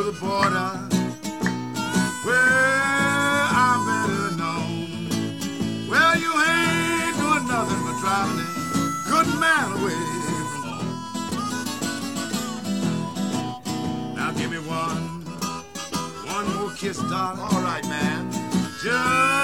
the border where I'm better known. Well, you ain't doing nothing but driving a good man away from home. Now give me one more kiss, darling. All right, man. Just